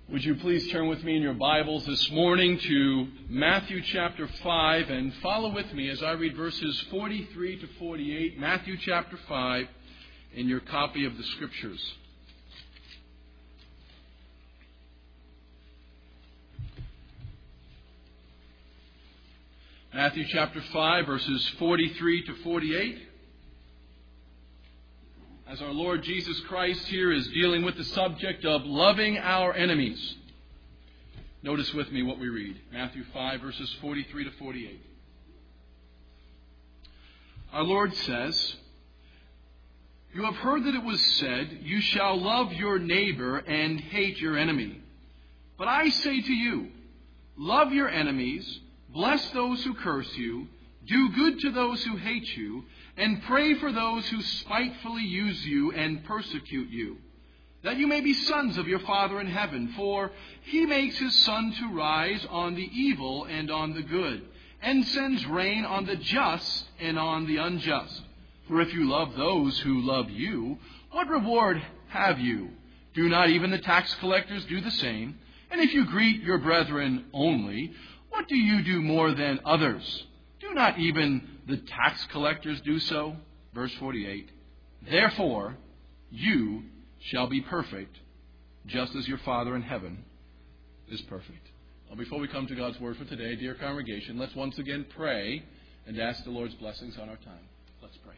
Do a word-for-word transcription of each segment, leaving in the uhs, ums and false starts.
Would you please turn with me in your Bibles this morning to Matthew chapter five and follow with me as I read verses forty-three to forty-eight, Matthew chapter five, in your copy of the Scriptures. Matthew chapter five, verses forty-three to forty-eight. As our Lord Jesus Christ here is dealing with the subject of loving our enemies. Notice with me what we read. Matthew five, verses forty-three to forty-eight. Our Lord says, "You have heard that it was said, 'You shall love your neighbor and hate your enemy.' But I say to you, love your enemies, bless those who curse you, do good to those who hate you, and pray for those who spitefully use you and persecute you, that you may be sons of your Father in heaven. For he makes his sun to rise on the evil and on the good, and sends rain on the just and on the unjust. For if you love those who love you, what reward have you? Do not even the tax collectors do the same? And if you greet your brethren only, what do you do more than others? Do not even the tax collectors do so?" Verse forty-eight. "Therefore, you shall be perfect, just as your Father in heaven is perfect." Well, before we come to God's Word for today, dear congregation, let's once again pray and ask the Lord's blessings on our time. Let's pray.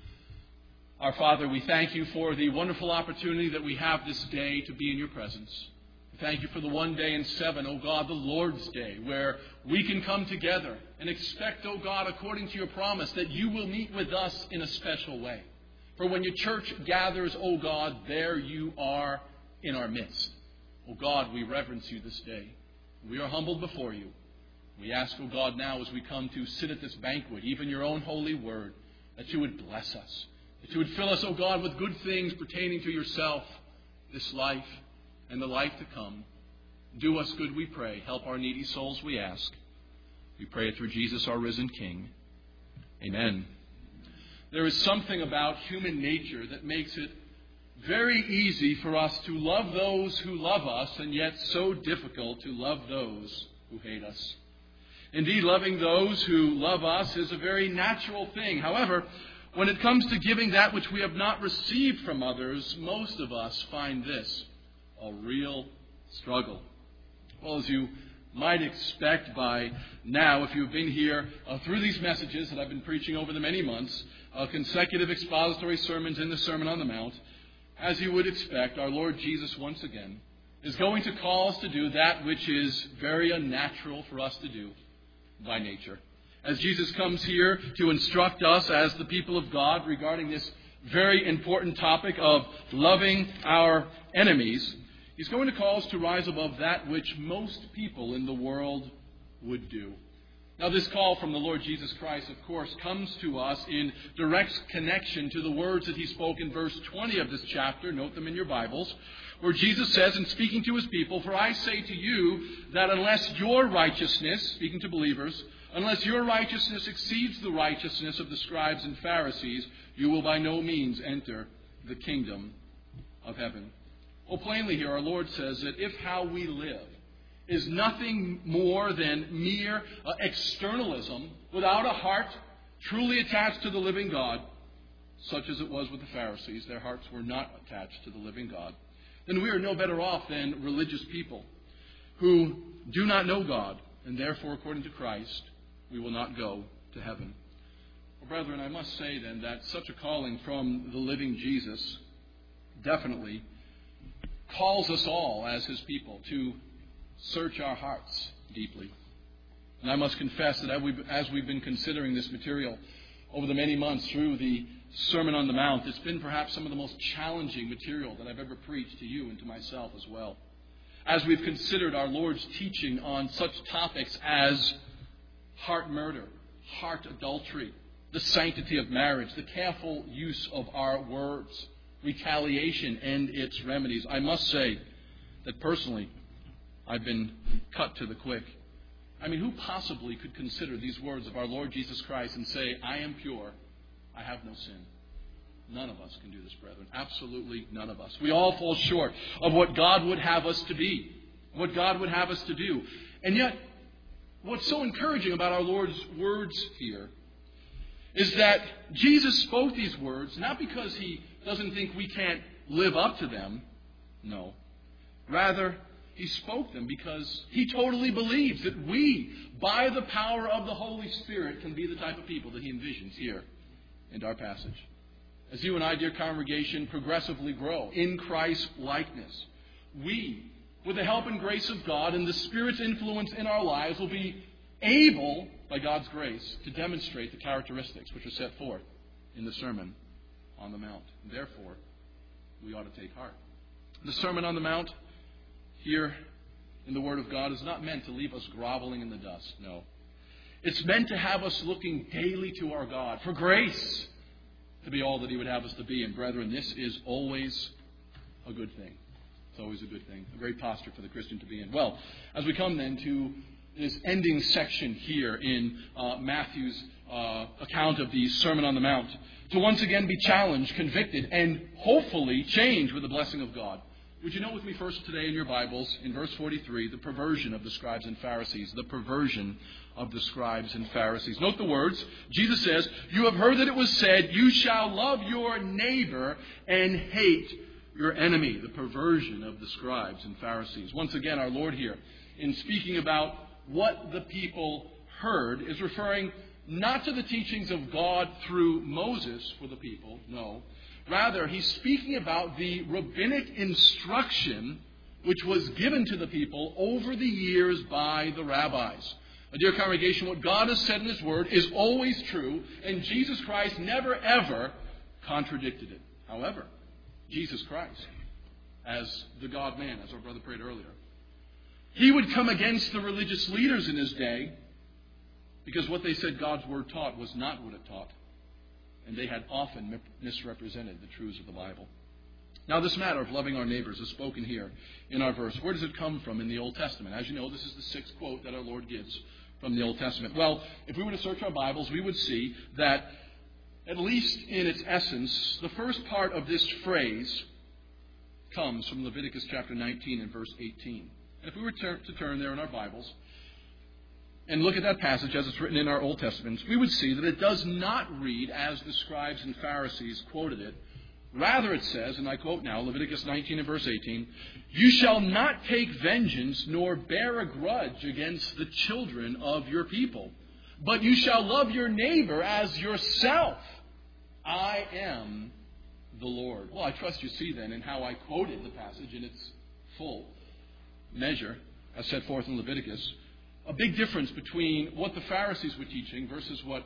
Our Father, we thank you for the wonderful opportunity that we have this day to be in your presence. Thank you for the one day in seven, O God, the Lord's Day, where we can come together and expect, O God, according to your promise, that you will meet with us in a special way. For when your church gathers, O God, there you are in our midst. O God, we reverence you this day. We are humbled before you. We ask, O God, now as we come to sit at this banquet, even your own holy word, that you would bless us, that you would fill us, O God, with good things pertaining to yourself, this life, and the life to come. Do us good, we pray. Help our needy souls, we ask. We pray it through Jesus, our risen King. Amen. There is something about human nature that makes it very easy for us to love those who love us, and yet so difficult to love those who hate us. Indeed, loving those who love us is a very natural thing. However, when it comes to giving that which we have not received from others, most of us find this a real struggle. Well, as you might expect by now, if you've been here uh, through these messages that I've been preaching over the many months, uh, consecutive expository sermons in the Sermon on the Mount, as you would expect, our Lord Jesus once again is going to call us to do that which is very unnatural for us to do by nature. As Jesus comes here to instruct us as the people of God regarding this very important topic of loving our enemies, he's going to call us to rise above that which most people in the world would do. Now, this call from the Lord Jesus Christ, of course, comes to us in direct connection to the words that he spoke in verse twenty of this chapter. Note them in your Bibles, where Jesus says, in speaking to his people, "For I say to you that unless your righteousness," speaking to believers, "unless your righteousness exceeds the righteousness of the scribes and Pharisees, you will by no means enter the kingdom of heaven." Well, plainly here, our Lord says that if how we live is nothing more than mere uh, externalism without a heart truly attached to the living God, such as it was with the Pharisees, their hearts were not attached to the living God, then we are no better off than religious people who do not know God, and therefore, according to Christ, we will not go to heaven. Well, brethren, I must say then that such a calling from the living Jesus definitely calls us all as his people to search our hearts deeply. And I must confess that as we've been considering this material over the many months through the Sermon on the Mount, it's been perhaps some of the most challenging material that I've ever preached to you and to myself as well. As we've considered our Lord's teaching on such topics as heart murder, heart adultery, the sanctity of marriage, the careful use of our words, retaliation and its remedies, I must say that personally, I've been cut to the quick. I mean, who possibly could consider these words of our Lord Jesus Christ and say, "I am pure, I have no sin"? None of us can do this, brethren. Absolutely none of us. We all fall short of what God would have us to be. what God would have us to do. And yet, what's so encouraging about our Lord's words here is that Jesus spoke these words not because he doesn't think we can't live up to them. No. Rather, he spoke them because he totally believes that we, by the power of the Holy Spirit, can be the type of people that he envisions here in our passage. As you and I, dear congregation, progressively grow in Christ's likeness, we, with the help and grace of God and the Spirit's influence in our lives, will be able, by God's grace, to demonstrate the characteristics which are set forth in the Sermon on the Mount. And therefore, we ought to take heart. The Sermon on the Mount here in the Word of God is not meant to leave us groveling in the dust. No. It's meant to have us looking daily to our God for grace to be all that he would have us to be. And brethren, this is always a good thing. It's always a good thing. A great posture for the Christian to be in. Well, as we come then to this ending section here in uh, Matthew's uh, account of the Sermon on the Mount, to once again be challenged, convicted, and hopefully changed with the blessing of God. Would you note with me first today in your Bibles, in verse forty-three, the perversion of the scribes and Pharisees. The perversion of the scribes and Pharisees. Note the words. Jesus says, "You have heard that it was said, you shall love your neighbor and hate your enemy." The perversion of the scribes and Pharisees. Once again, our Lord here, in speaking about what the people heard, is referring not to the teachings of God through Moses for the people. No. Rather, he's speaking about the rabbinic instruction which was given to the people over the years by the rabbis. My dear congregation, what God has said in His Word is always true, and Jesus Christ never, ever contradicted it. However, Jesus Christ, as the God-man, as our brother prayed earlier, He would come against the religious leaders in His day because what they said God's Word taught was not what it taught. And they had often misrepresented the truths of the Bible. Now, this matter of loving our neighbors is spoken here in our verse. Where does it come from in the Old Testament? As you know, this is the sixth quote that our Lord gives from the Old Testament. Well, if we were to search our Bibles, we would see that, at least in its essence, the first part of this phrase comes from Leviticus chapter nineteen and verse eighteen. And if we were to turn there in our Bibles and look at that passage as it's written in our Old Testaments, we would see that it does not read as the scribes and Pharisees quoted it. Rather, it says, and I quote now, Leviticus nineteen and verse eighteen, "You shall not take vengeance nor bear a grudge against the children of your people, but you shall love your neighbor as yourself. I am the Lord." Well, I trust you see then in how I quoted the passage in its full measure, as set forth in Leviticus, a big difference between what the Pharisees were teaching versus what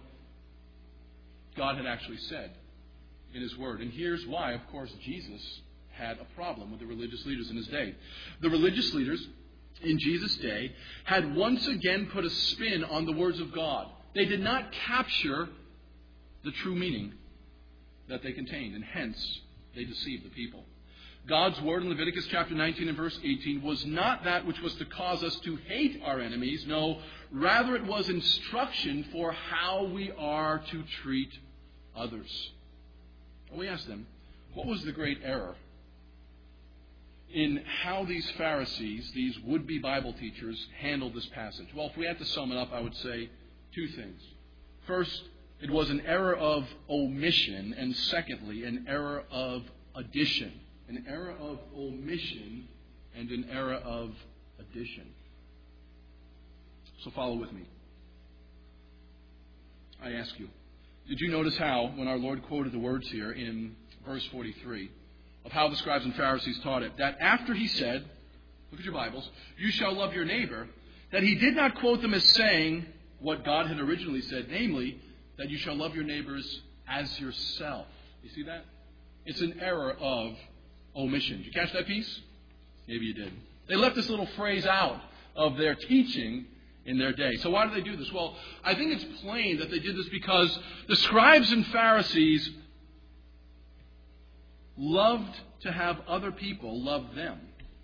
God had actually said in His Word. And here's why, of course, Jesus had a problem with the religious leaders in His day. The religious leaders in Jesus' day had once again put a spin on the words of God. They did not capture the true meaning that they contained, and hence they deceived the people. God's word in Leviticus chapter nineteen and verse eighteen was not that which was to cause us to hate our enemies. No, rather it was instruction for how we are to treat others. And we asked them, what was the great error in how these Pharisees, these would-be Bible teachers, handled this passage? Well, if we had to sum it up, I would say two things. First, it was an error of omission, and secondly, an error of addition. An error of omission and an error of addition. So follow with me. I ask you, did you notice how, when our Lord quoted the words here in verse forty-three, of how the scribes and Pharisees taught it, that after He said, look at your Bibles, "You shall love your neighbor," that He did not quote them as saying what God had originally said, namely, that you shall love your neighbors as yourself. You see that? It's an error of omission. Did you catch that piece? Maybe you did. They left this little phrase out of their teaching in their day. So why did they do this? Well, I think it's plain that they did this because the scribes and Pharisees loved to have other people love them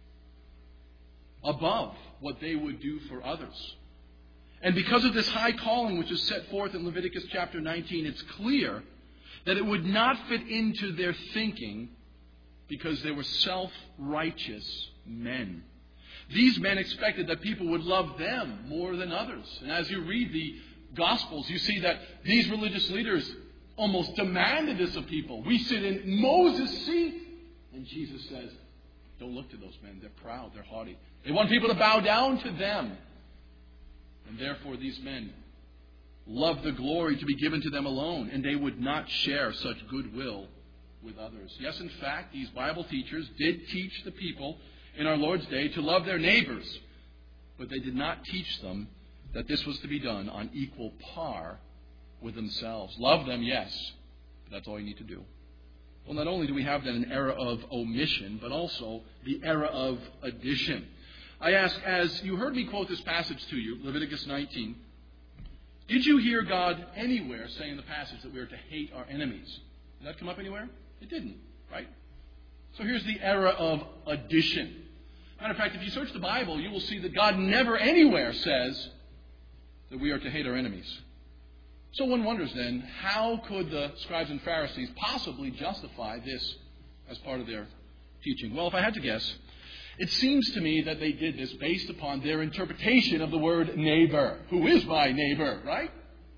above what they would do for others. And because of this high calling which is set forth in Leviticus chapter nineteen, it's clear that it would not fit into their thinking because they were self-righteous men. These men expected that people would love them more than others. And as you read the Gospels, you see that these religious leaders almost demanded this of people. We sit in Moses' seat. And Jesus says, don't look to those men. They're proud. They're haughty. They want people to bow down to them. And therefore these men loved the glory to be given to them alone. And they would not share such goodwill with others. Yes, in fact, these Bible teachers did teach the people in our Lord's day to love their neighbors. But they did not teach them that this was to be done on equal par with themselves. Love them, yes. But that's all you need to do. Well, not only do we have then an era of omission, but also the era of addition. I ask, as you heard me quote this passage to you, Leviticus nineteen, did you hear God anywhere say in the passage that we are to hate our enemies? Did that come up anywhere? It didn't, right? So here's the era of addition. Matter of fact, if you search the Bible, you will see that God never anywhere says that we are to hate our enemies. So one wonders then, how could the scribes and Pharisees possibly justify this as part of their teaching? Well, if I had to guess, it seems to me that they did this based upon their interpretation of the word neighbor. Who is my neighbor, right?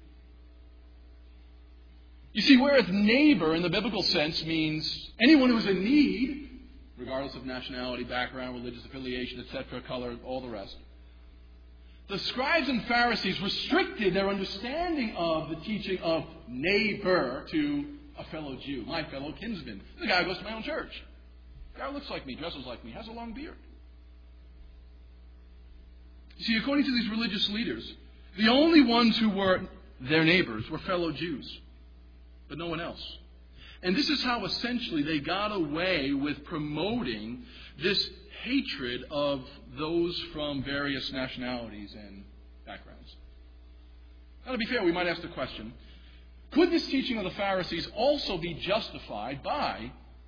You see, whereas neighbor in the biblical sense means anyone who is in need, regardless of nationality, background, religious affiliation, et cetera, color, all the rest, the scribes and Pharisees restricted their understanding of the teaching of neighbor to a fellow Jew, my fellow kinsman, the guy who goes to my own church. The guy who looks like me, dresses like me, has a long beard. You see, according to these religious leaders, the only ones who were their neighbors were fellow Jews, but no one else. And this is how essentially they got away with promoting this hatred of those from various nationalities and backgrounds. Now, to be fair, we might ask the question, could this teaching of the Pharisees also be justified by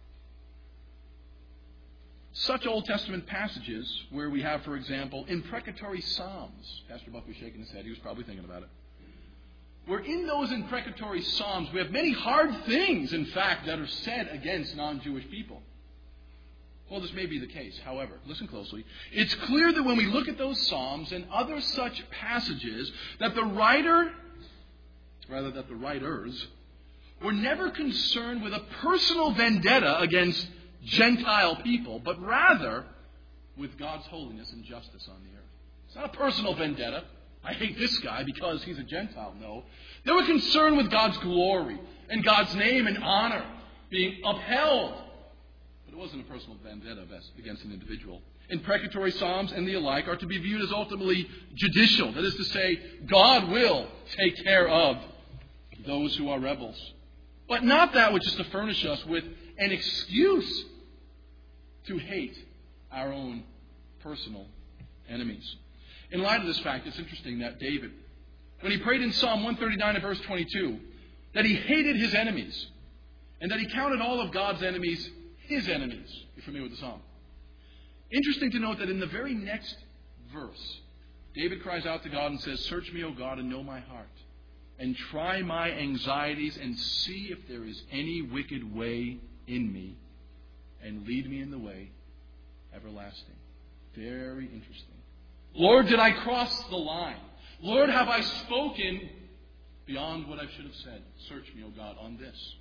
such Old Testament passages where we have, for example, imprecatory psalms? Pastor Buck was shaking his head. He was probably thinking about it. Where in those imprecatory psalms we have many hard things, in fact, that are said against non-Jewish people. Well, this may be the case. However, listen closely. It's clear that when we look at those psalms and other such passages, that the writer, rather that the writers, were never concerned with a personal vendetta against Gentile people, but rather with God's holiness and justice on the earth. It's not a personal vendetta. I hate this guy because he's a Gentile. No. They were concerned with God's glory and God's name and honor being upheld. But it wasn't a personal vendetta against an individual. Imprecatory psalms and the alike are to be viewed as ultimately judicial. That is to say, God will take care of those who are rebels. But not that which is to furnish us with an excuse to hate our own personal enemies. In light of this fact, it's interesting that David, when he prayed in Psalm one thirty-nine and verse twenty-two, that he hated his enemies and that he counted all of God's enemies his enemies. You're familiar with the psalm. Interesting to note that in the very next verse, David cries out to God and says, "Search me, O God, and know my heart, and try my anxieties and see if there is any wicked way in me, and lead me in the way everlasting." Very interesting. Lord, did I cross the line? Lord, have I spoken beyond what I should have said? Search me, O God, on this.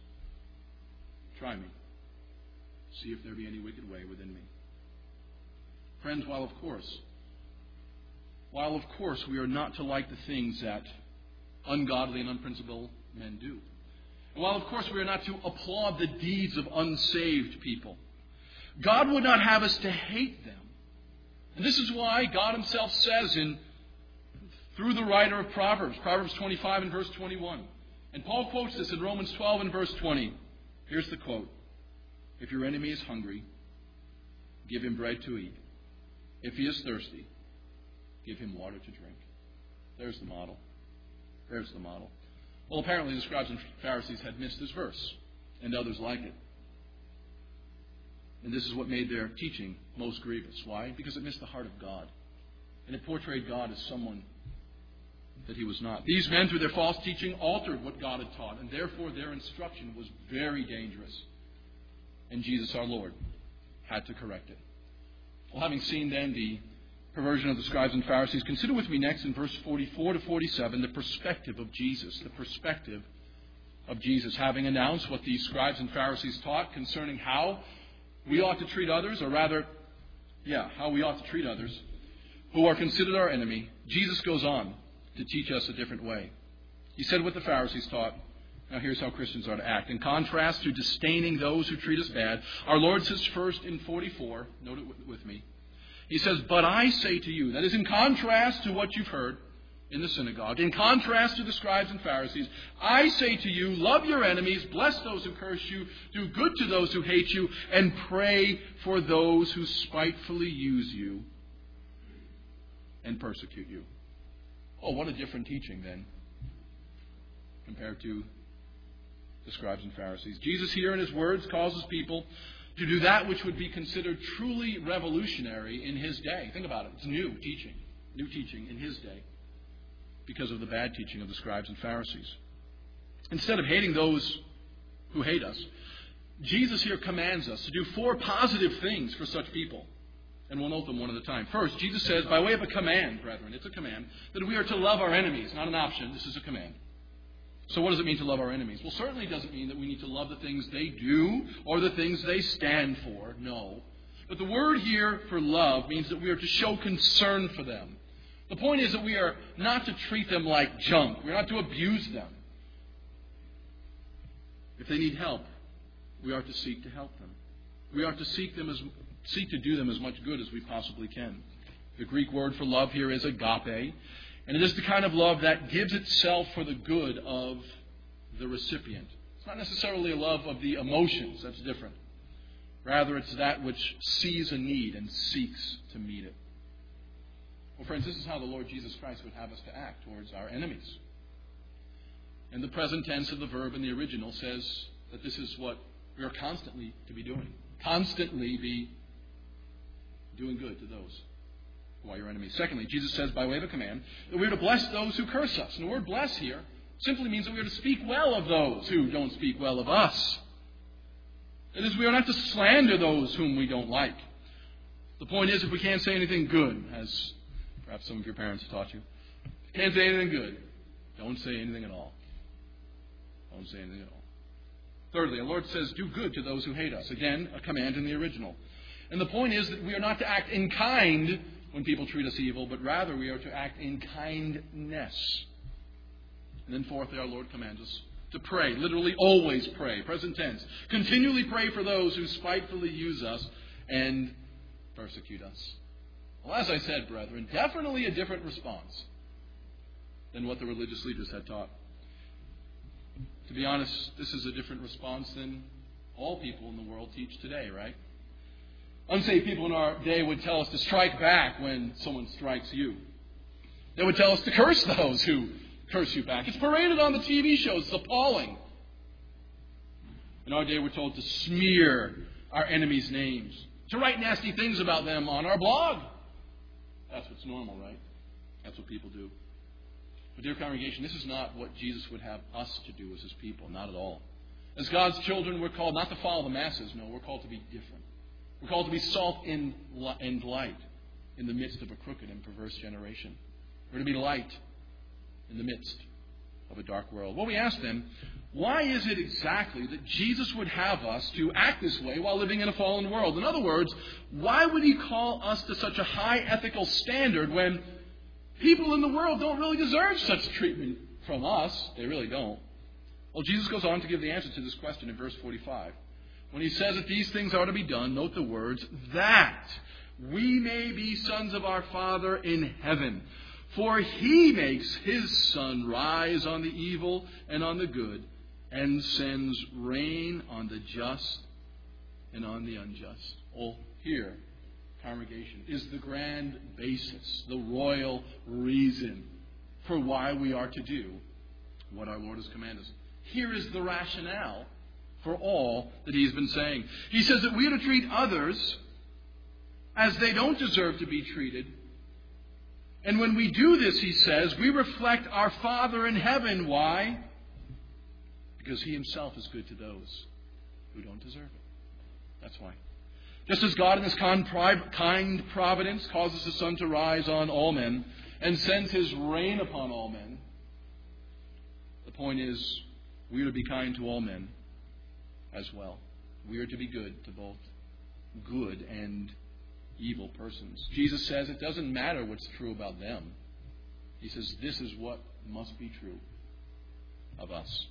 Try me. See if there be any wicked way within me. Friends, while of course, while of course we are not to like the things that ungodly and unprincipled men do, and while of course we are not to applaud the deeds of unsaved people, God would not have us to hate them. And this is why God himself says in through the writer of Proverbs, Proverbs twenty-five and verse twenty-one. And Paul quotes this in Romans twelve and verse twenty. Here's the quote. If your enemy is hungry, give him bread to eat. If he is thirsty, give him water to drink. There's the model. There's the model. Well, apparently the scribes and Pharisees had missed this verse, and others like it. And this is what made their teaching most grievous. Why? Because it missed the heart of God. And it portrayed God as someone that he was not. These men, through their false teaching, altered what God had taught, and therefore their instruction was very dangerous. And Jesus, our Lord, had to correct it. Well, having seen then the perversion of the scribes and Pharisees, consider with me next in verse forty-four to forty-seven the perspective of Jesus. The perspective of Jesus, having announced what these scribes and Pharisees taught concerning how we ought to treat others, or rather, yeah, how we ought to treat others who are considered our enemy. Jesus goes on to teach us a different way. He said what the Pharisees taught. Now here's how Christians are to act. In contrast to disdaining those who treat us bad, our Lord says first in forty-four, note it with me, He says, but I say to you, that is in contrast to what you've heard in the synagogue, in contrast to the scribes and Pharisees, I say to you, love your enemies, bless those who curse you, do good to those who hate you, and pray for those who spitefully use you and persecute you. Oh, what a different teaching then compared to the scribes and Pharisees. Jesus here in his words causes people to do that which would be considered truly revolutionary in his day. Think about it. It's new teaching. New teaching in his day because of the bad teaching of the scribes and Pharisees. Instead of hating those who hate us, Jesus here commands us to do four positive things for such people. And we'll note them one at a time. First, Jesus says, by way of a command, brethren, it's a command, that we are to love our enemies. Not an option. This is a command. So what does it mean to love our enemies? Well, certainly it doesn't mean that we need to love the things they do or the things they stand for. No. But the word here for love means that we are to show concern for them. The point is that we are not to treat them like junk. We're not to abuse them. If they need help, we are to seek to help them. We are to seek them as seek to do them as much good as we possibly can. The Greek word for love here is agape. And it is the kind of love that gives itself for the good of the recipient. It's not necessarily a love of the emotions. That's different. Rather, it's that which sees a need and seeks to meet it. Well, friends, this is how the Lord Jesus Christ would have us to act towards our enemies. And the present tense of the verb in the original says that this is what we are constantly to be doing. Constantly be doing good to those who are your enemies. Secondly, Jesus says by way of a command that we are to bless those who curse us. And the word bless here simply means that we are to speak well of those who don't speak well of us. That is, we are not to slander those whom we don't like. The point is, if we can't say anything good, as perhaps some of your parents taught you, if you can't say anything good, don't say anything at all. Don't say anything at all. Thirdly, the Lord says, do good to those who hate us. Again, a command in the original. And the point is that we are not to act in kind when people treat us evil, but rather we are to act in kindness. And then fourthly, our Lord commands us to pray. Literally, always pray. Present tense. Continually pray for those who spitefully use us and persecute us. Well, as I said, brethren, definitely a different response than what the religious leaders had taught. To be honest, this is a different response than all people in the world teach today, right? Unsaved people in our day would tell us to strike back when someone strikes you. They would tell us to curse those who curse you back. It's paraded on the T V shows. It's appalling. In our day, we're told to smear our enemies' names, to write nasty things about them on our blog. That's what's normal, right? That's what people do. But dear congregation, this is not what Jesus would have us to do as his people. Not at all. As God's children, we're called not to follow the masses. No, we're called to be different. We're called to be salt and light in the midst of a crooked and perverse generation. We're to be light in the midst of a dark world. Well, we ask them, why is it exactly that Jesus would have us to act this way while living in a fallen world? In other words, why would he call us to such a high ethical standard when people in the world don't really deserve such treatment from us? They really don't. Well, Jesus goes on to give the answer to this question in verse forty-five. When he says that these things are to be done, note the words, that we may be sons of our Father in heaven. For he makes his sun rise on the evil and on the good, and sends rain on the just and on the unjust. Well, here, congregation, is the grand basis, the royal reason for why we are to do what our Lord has commanded us. Here is the rationale for all that he's been saying. He says that we are to treat others as they don't deserve to be treated. And when we do this, he says, we reflect our Father in heaven. Why? Because he himself is good to those who don't deserve it. That's why. Just as God in His kind providence causes the sun to rise on all men and sends His rain upon all men, the point is we are to be kind to all men as well. We are to be good to both good and evil persons. Jesus says it doesn't matter what's true about them. He says this is what must be true of us.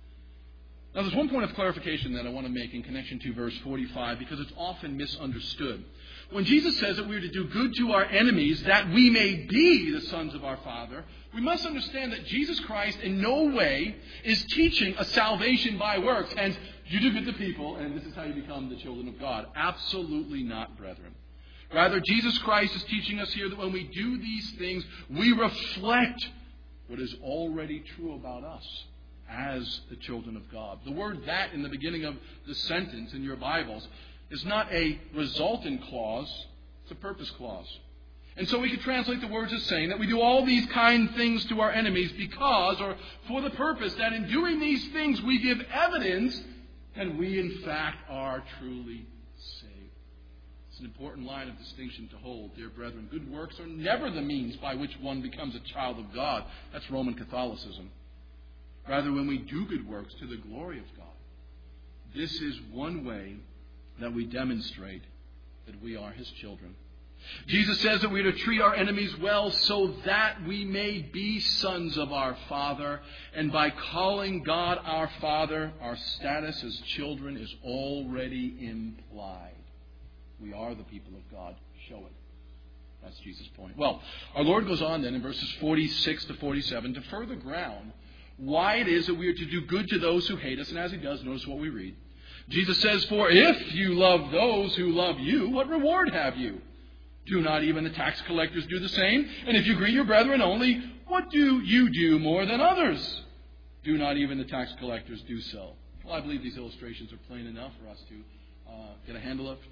Now, there's one point of clarification that I want to make in connection to verse forty-five, because it's often misunderstood. When Jesus says that we are to do good to our enemies, that we may be the sons of our Father, we must understand that Jesus Christ in no way is teaching a salvation by works, and you do good to people, and this is how you become the children of God. Absolutely not, brethren. Rather, Jesus Christ is teaching us here that when we do these things, we reflect what is already true about us as the children of God. The word "that" in the beginning of the sentence in your Bibles is not a resultant clause, it's a purpose clause. And so we could translate the words as saying that we do all these kind things to our enemies because, or for the purpose, that in doing these things we give evidence that we in fact are truly saved. It's an important line of distinction to hold, dear brethren. Good works are never the means by which one becomes a child of God. That's Roman Catholicism. Rather, when we do good works to the glory of God, this is one way that we demonstrate that we are His children. Jesus says that we are to treat our enemies well so that we may be sons of our Father. And by calling God our Father, our status as children is already implied. We are the people of God. Show it. That's Jesus' point. Well, our Lord goes on then in verses forty-six to forty-seven to further ground why it is that we are to do good to those who hate us. And as He does, notice what we read. Jesus says, "For if you love those who love you, what reward have you? Do not even the tax collectors do the same? And if you greet your brethren only, what do you do more than others? Do not even the tax collectors do so?" Well, I believe these illustrations are plain enough for us to uh, get a handle of,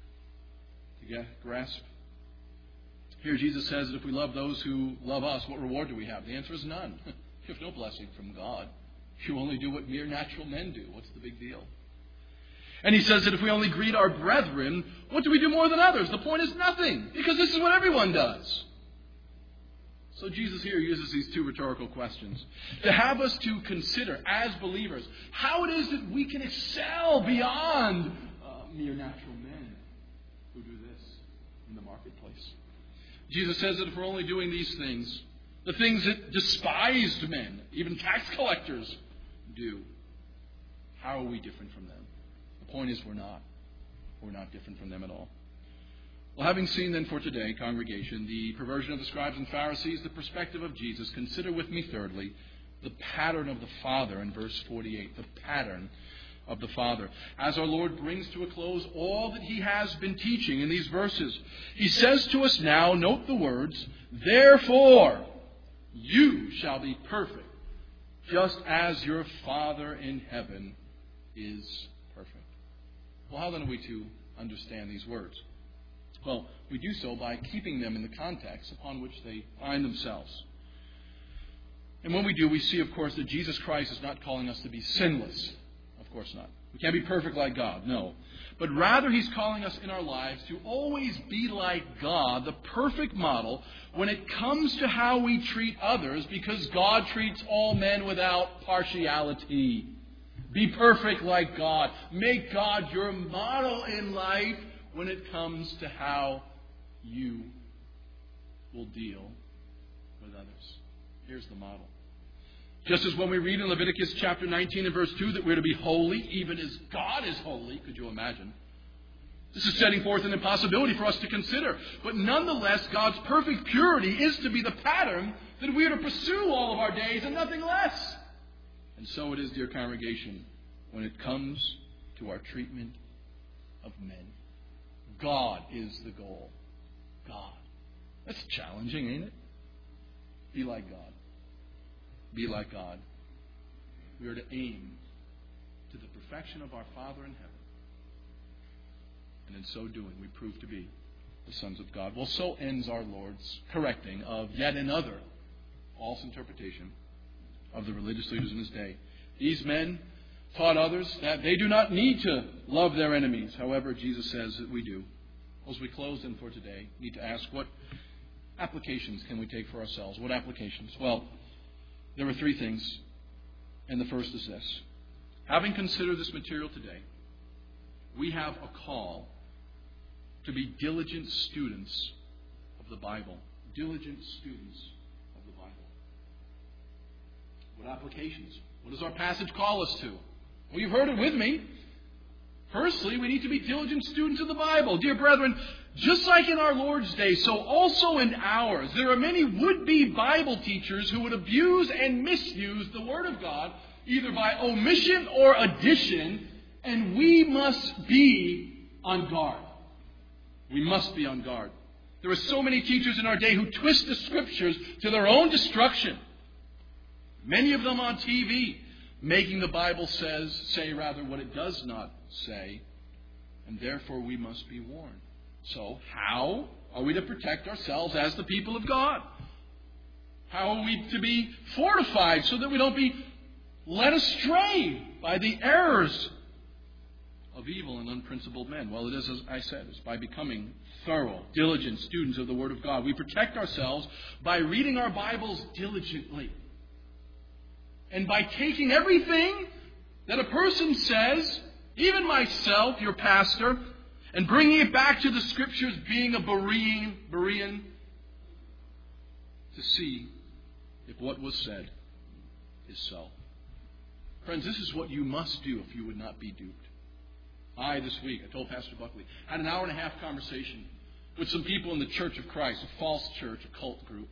to get grasp. Here Jesus says that if we love those who love us, what reward do we have? The answer is none. You have no blessing from God. You only do what mere natural men do. What's the big deal? And He says that if we only greet our brethren, what do we do more than others? The point is nothing, because this is what everyone does. So Jesus here uses these two rhetorical questions to have us to consider as believers how it is that we can excel beyond uh, mere natural men who do this in the marketplace. Jesus says that if we're only doing these things, the things that despised men, even tax collectors, do, how are we different from them? The point is we're not. We're not different from them at all. Well, having seen then for today, congregation, the perversion of the scribes and Pharisees, the perspective of Jesus, consider with me thirdly the pattern of the Father in verse forty-eight. The pattern of the Father. As our Lord brings to a close all that He has been teaching in these verses, He says to us now, note the words, "Therefore you shall be perfect, just as your Father in heaven is perfect." Well, how then are we to understand these words? Well, we do so by keeping them in the context upon which they find themselves. And when we do, we see, of course, that Jesus Christ is not calling us to be sinless. Of course not. We can't be perfect like God, no. But rather, He's calling us in our lives to always be like God, the perfect model, when it comes to how we treat others, because God treats all men without partiality. Be perfect like God. Make God your model in life when it comes to how you will deal with others. Here's the model. Just as when we read in Leviticus chapter nineteen and verse two that we're to be holy, even as God is holy, could you imagine? This is setting forth an impossibility for us to consider. But nonetheless, God's perfect purity is to be the pattern that we are to pursue all of our days and nothing less. And so it is, dear congregation, when it comes to our treatment of men. God is the goal. God. That's challenging, ain't it? Be like God. Be like God. We are to aim to the perfection of our Father in heaven. And in so doing, we prove to be the sons of God. Well, so ends our Lord's correcting of yet another false interpretation of the religious leaders in His day. These men taught others that they do not need to love their enemies. However, Jesus says that we do. As we close in for today, we need to ask, what applications can we take for ourselves? What applications? Well, there are three things. And the first is this. Having considered this material today, we have a call to be diligent students of the Bible. Diligent students of the Bible. What applications? What does our passage call us to? Well, you've heard it with me. Firstly, we need to be diligent students of the Bible. Dear brethren, just like in our Lord's day, so also in ours, there are many would-be Bible teachers who would abuse and misuse the Word of God, either by omission or addition, and we must be on guard. We must be on guard. There are so many teachers in our day who twist the Scriptures to their own destruction. Many of them on T V, making the Bible says, say rather what it does not say, and therefore we must be warned. So, how are we to protect ourselves as the people of God? How are we to be fortified so that we don't be led astray by the errors of evil and unprincipled men? Well, it is, as I said, it's by becoming thorough, diligent students of the Word of God. We protect ourselves by reading our Bibles diligently. And by taking everything that a person says, even myself, your pastor, and bringing it back to the Scriptures, being a Berean, Berean, to see if what was said is so. Friends, this is what you must do if you would not be duped. I, this week, I told Pastor Buckley, had an hour and a half conversation with some people in the Church of Christ, a false church, a cult group.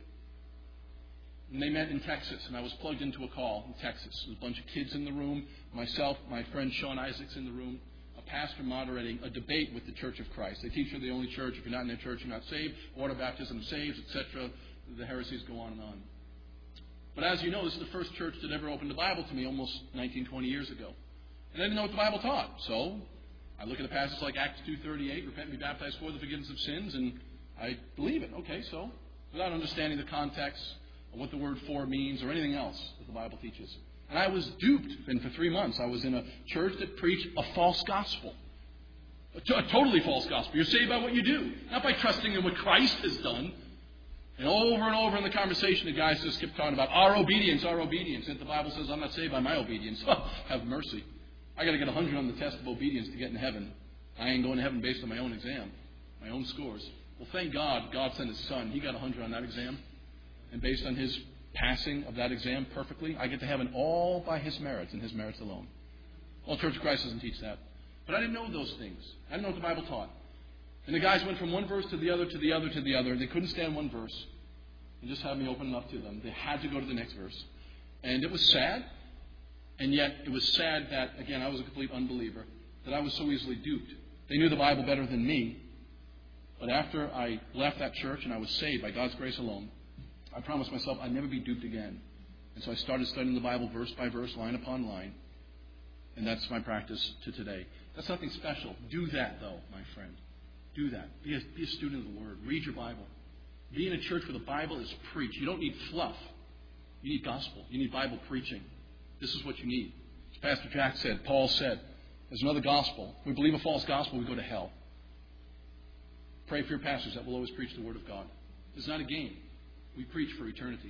And they met in Texas, and I was plugged into a call in Texas. There was a bunch of kids in the room, myself, my friend Sean Isaacs in the room, a pastor moderating a debate with the Church of Christ. They teach you're the only church. If you're not in their church, you're not saved. Water baptism saves, et cetera. The heresies go on and on. But as you know, this is the first church that ever opened the Bible to me almost nineteen, twenty years ago. And I didn't know what the Bible taught. So I look at a passage like Acts two thirty-eight, repent and be baptized for the forgiveness of sins, and I believe it. Okay, so without understanding the context of what the word for means or anything else that the Bible teaches. And I was duped. And for three months I was in a church that preached a false gospel. A, t- a totally false gospel. You're saved by what you do, not by trusting in what Christ has done. And over and over in the conversation, the guys just kept talking about our obedience, our obedience. And the Bible says, I'm not saved by my obedience. Oh, have mercy. I got to get one hundred on the test of obedience to get in heaven. I ain't going to heaven based on my own exam, my own scores. Well, thank God, God sent His Son. He got one hundred on that exam. And based on His passing of that exam perfectly, I get to heaven all by His merits and His merits alone. Well, Church of Christ doesn't teach that. But I didn't know those things. I didn't know what the Bible taught. And the guys went from one verse to the other, to the other, to the other. They couldn't stand one verse and just have me open it up to them. They had to go to the next verse. And it was sad. And yet it was sad that, again, I was a complete unbeliever, that I was so easily duped. They knew the Bible better than me. But after I left that church and I was saved by God's grace alone, I promised myself I'd never be duped again. And so I started studying the Bible verse by verse, line upon line. And that's my practice to today. That's nothing special. Do that, though, my friend. Do that. Be a, be a student of the Word. Read your Bible. Be in a church where the Bible is preached. You don't need fluff. You need gospel. You need Bible preaching. This is what you need. As Pastor Jack said, Paul said, there's another gospel. If we believe a false gospel, we go to hell. Pray for your pastors that will always preach the Word of God. It's not a game. We preach for eternity.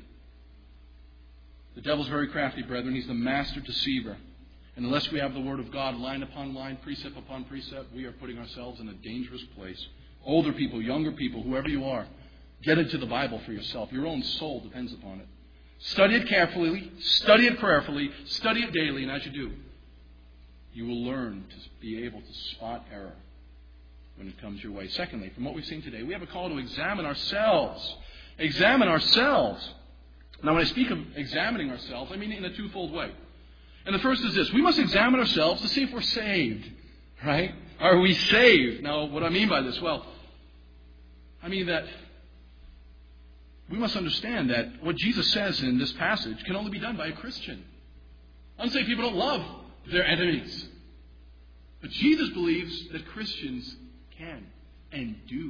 The devil's very crafty, brethren. He's the master deceiver. And unless we have the Word of God line upon line, precept upon precept, we are putting ourselves in a dangerous place. Older people, younger people, whoever you are, get into the Bible for yourself. Your own soul depends upon it. Study it carefully, study it prayerfully, study it daily, and as you do, you will learn to be able to spot error when it comes your way. Secondly, from what we've seen today, we have a call to examine ourselves. Examine ourselves. Now, when I speak of examining ourselves, I mean it in a twofold way. And the first is this. We must examine ourselves to see if we're saved. Right? Are we saved? Now, what do I mean by this? Well, I mean that we must understand that what Jesus says in this passage can only be done by a Christian. Unsaved people don't love their enemies. But Jesus believes that Christians can and do.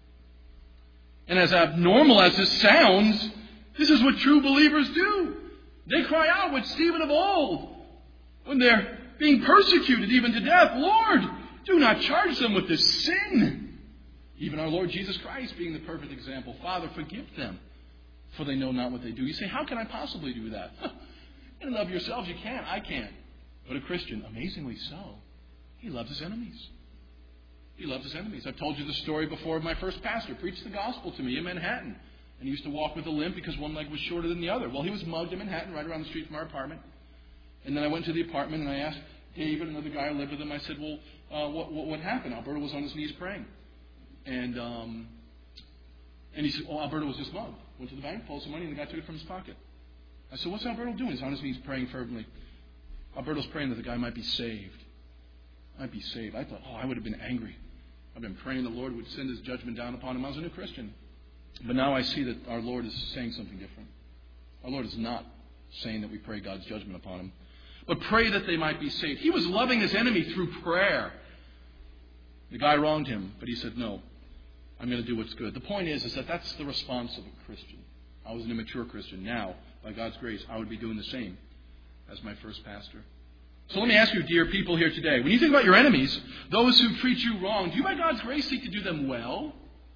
And as abnormal as this sounds, this is what true believers do. They cry out with Stephen of old when they're being persecuted even to death. Lord, do not charge them with this sin. Even our Lord Jesus Christ being the perfect example. Father, forgive them, for they know not what they do. You say, how can I possibly do that? In and of yourselves, you can't. I can't. But a Christian, amazingly so, he loves his enemies. He loves his enemies. I've told you the story before of my first pastor. Preached the gospel to me in Manhattan. And he used to walk with a limp because one leg was shorter than the other. Well, he was mugged in Manhattan, right around the street from our apartment. And then I went to the apartment and I asked David, another guy who lived with him, I said, well, uh, what, what, what happened? Alberto was on his knees praying. And um, and he said, oh, Alberto was just mugged. Went to the bank, pulled some money, and the guy took it from his pocket. I said, what's Alberto doing? He's on his knees praying fervently. Alberto's praying that the guy might be saved. Might be saved. I thought, oh, I would have been angry. I've been praying the Lord would send his judgment down upon him. I was a new Christian. But now I see that our Lord is saying something different. Our Lord is not saying that we pray God's judgment upon him, but pray that they might be saved. He was loving his enemy through prayer. The guy wronged him, but he said, no, I'm going to do what's good. The point is, is that that's the response of a Christian. I was an immature Christian. Now, by God's grace, I would be doing the same as my first pastor. So let me ask you, dear people here today, when you think about your enemies, those who treat you wrong, do you by God's grace seek to do them well?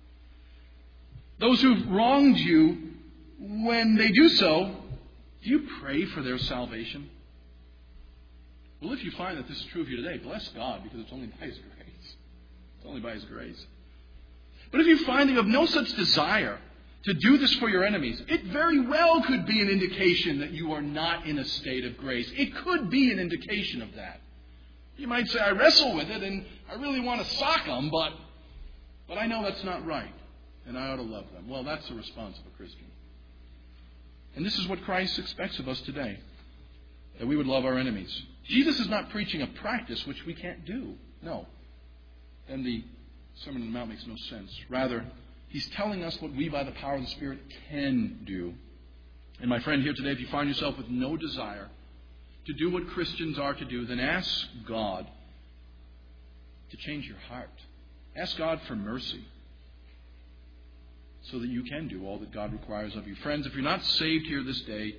Those who've wronged you, when they do so, do you pray for their salvation? Well, if you find that this is true of you today, bless God, because it's only by His grace. It's only by His grace. But if you find that you have no such desire to do this for your enemies, it very well could be an indication that you are not in a state of grace. It could be an indication of that. You might say, I wrestle with it and I really want to sock them, but, but I know that's not right. And I ought to love them. Well, that's the response of a Christian. And this is what Christ expects of us today, that we would love our enemies. Jesus is not preaching a practice which we can't do. No. Then the Sermon on the Mount makes no sense. Rather, He's telling us what we, by the power of the Spirit, can do. And my friend here today, if you find yourself with no desire to do what Christians are to do, then ask God to change your heart. Ask God for mercy so that you can do all that God requires of you. Friends, if you're not saved here this day,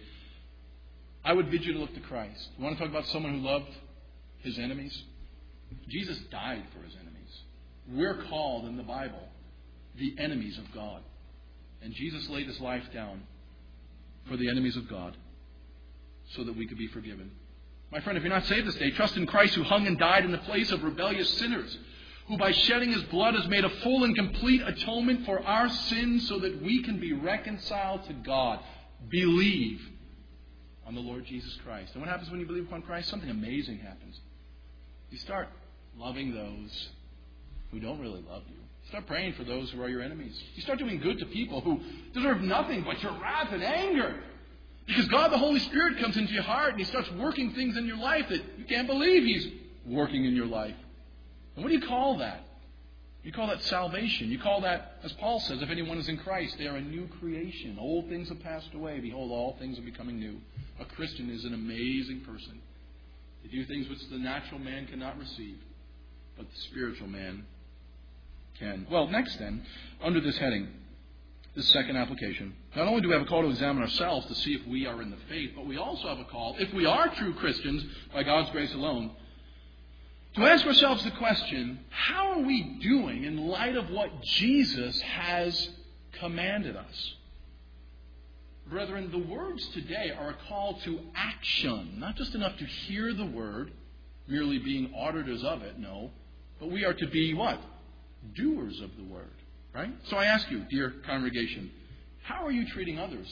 I would bid you to look to Christ. You want to talk about someone who loved his enemies? Jesus died for his enemies. We're called in the Bible the enemies of God. And Jesus laid his life down for the enemies of God so that we could be forgiven. My friend, if you're not saved this day, trust in Christ who hung and died in the place of rebellious sinners, who by shedding his blood has made a full and complete atonement for our sins so that we can be reconciled to God. Believe on the Lord Jesus Christ. And what happens when you believe upon Christ? Something amazing happens. You start loving those who don't really love you. You start praying for those who are your enemies. You start doing good to people who deserve nothing but your wrath and anger. Because God, the Holy Spirit, comes into your heart and He starts working things in your life that you can't believe He's working in your life. And what do you call that? You call that salvation. You call that, as Paul says, if anyone is in Christ, they are a new creation. Old things have passed away. Behold, all things are becoming new. A Christian is an amazing person. They do things which the natural man cannot receive, but the spiritual man can. Well, next then, under this heading, this second application, not only do we have a call to examine ourselves to see if we are in the faith, but we also have a call, if we are true Christians by God's grace alone, to ask ourselves the question, how are we doing in light of what Jesus has commanded us? Brethren, the words today are a call to action. Not just enough to hear the word, merely being auditors of it, no. But we are to be what? Doers of the word, right? So I ask you, dear congregation, how are you treating others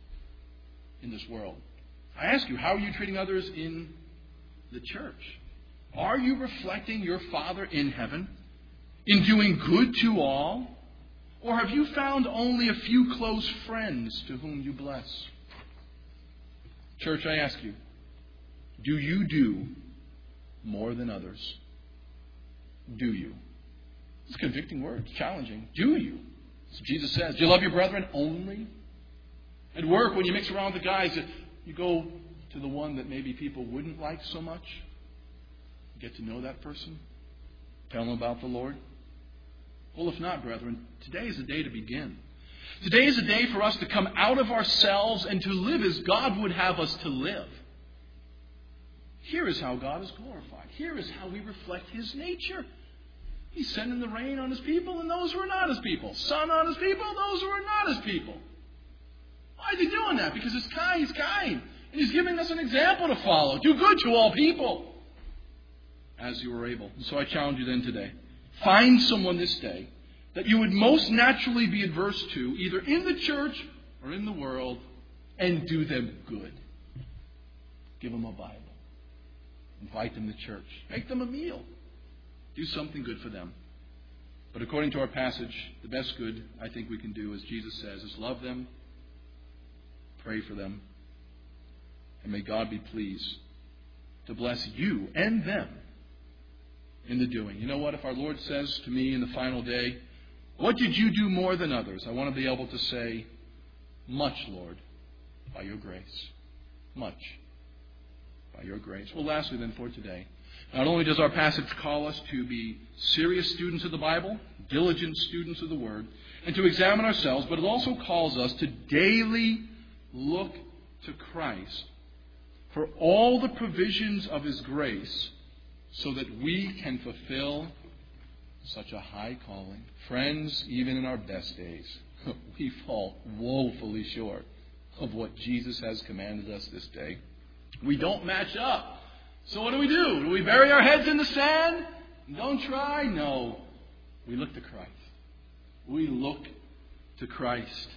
in this world? I ask you, how are you treating others in the church? Are you reflecting your Father in heaven in doing good to all? Or have you found only a few close friends to whom you bless? Church, I ask you, do you do more than others? Do you? It's a convicting word. It's challenging. Do you? So Jesus says, do you love your brethren only? At work, when you mix around with the guys, you go to the one that maybe people wouldn't like so much. Get to know that person. Tell them about the Lord. Well, if not, brethren, today is the day to begin. Today is a day for us to come out of ourselves and to live as God would have us to live. Here is how God is glorified. Here is how we reflect His nature. He's sending the rain on His people and those who are not His people. Sun on His people and those who are not His people. Why is He doing that? Because He's kind. He's kind. And He's giving us an example to follow. Do good to all people as you are able. And so I challenge you then today. Find someone this day that you would most naturally be adverse to, either in the church or in the world, and do them good. Give them a Bible. Invite them to church. Make them a meal. Do something good for them. But according to our passage, the best good I think we can do, as Jesus says, is love them, pray for them, and may God be pleased to bless you and them in the doing. You know what? If our Lord says to me in the final day, what did you do more than others? I want to be able to say, much, Lord, by your grace. Much by your grace. Well, lastly then for today, not only does our passage call us to be serious students of the Bible, diligent students of the Word, and to examine ourselves, but it also calls us to daily look to Christ for all the provisions of His grace so that we can fulfill such a high calling. Friends, even in our best days, we fall woefully short of what Jesus has commanded us this day. We don't match up. So what do we do? Do we bury our heads in the sand? Don't try? No. We look to Christ. We look to Christ.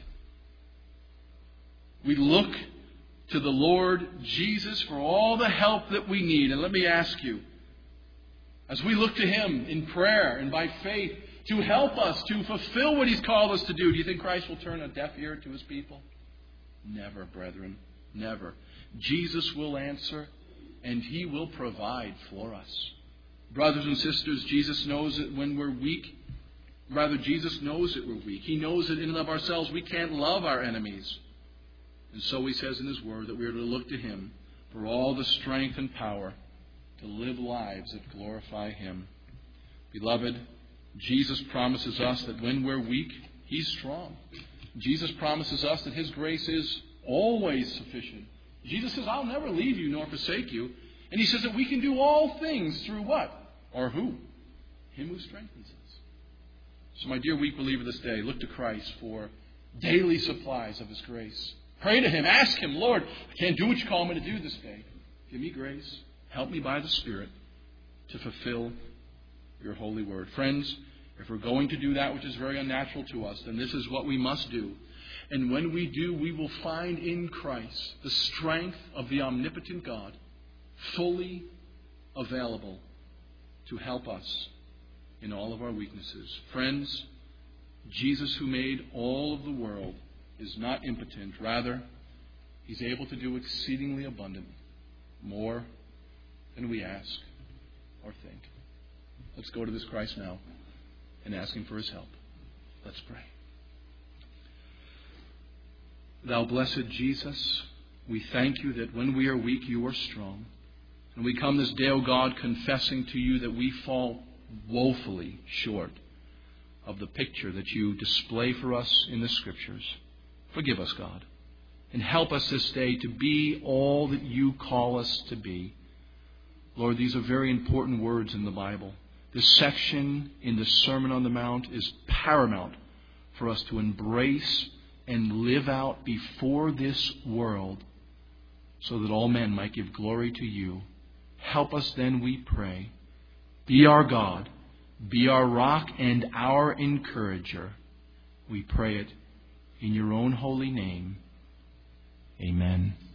We look to the Lord Jesus for all the help that we need. And let me ask you, as we look to Him in prayer and by faith to help us to fulfill what He's called us to do, do you think Christ will turn a deaf ear to His people? Never, brethren. Never. Jesus will answer, and He will provide for us. Brothers and sisters, Jesus knows that when we're weak, rather Jesus knows that we're weak. He knows that in and of ourselves we can't love our enemies. And so He says in His Word that we are to look to Him for all the strength and power to live lives that glorify Him. Beloved, Jesus promises us that when we're weak, He's strong. Jesus promises us that His grace is always sufficient. Jesus says, I'll never leave you nor forsake you. And He says that we can do all things through what? Or who? Him who strengthens us. So my dear weak believer this day, look to Christ for daily supplies of His grace. Pray to Him. Ask Him, Lord, I can't do what you call me to do this day. Give me grace. Help me by the Spirit to fulfill your holy word. Friends, if we're going to do that which is very unnatural to us, then this is what we must do. And when we do, we will find in Christ the strength of the omnipotent God fully available to help us in all of our weaknesses. Friends, Jesus, who made all of the world, is not impotent. Rather, He's able to do exceedingly abundantly, more than we ask or think. Let's go to this Christ now and ask Him for His help. Let's pray. Thou blessed Jesus, we thank You that when we are weak, You are strong. And we come this day, O God, confessing to You that we fall woefully short of the picture that You display for us in the Scriptures. Forgive us, God, and help us this day to be all that You call us to be. Lord, these are very important words in the Bible. This section in the Sermon on the Mount is paramount for us to embrace and live out before this world so that all men might give glory to You. Help us then, we pray. Be our God, be our rock and our encourager. We pray it in Your own holy name. Amen.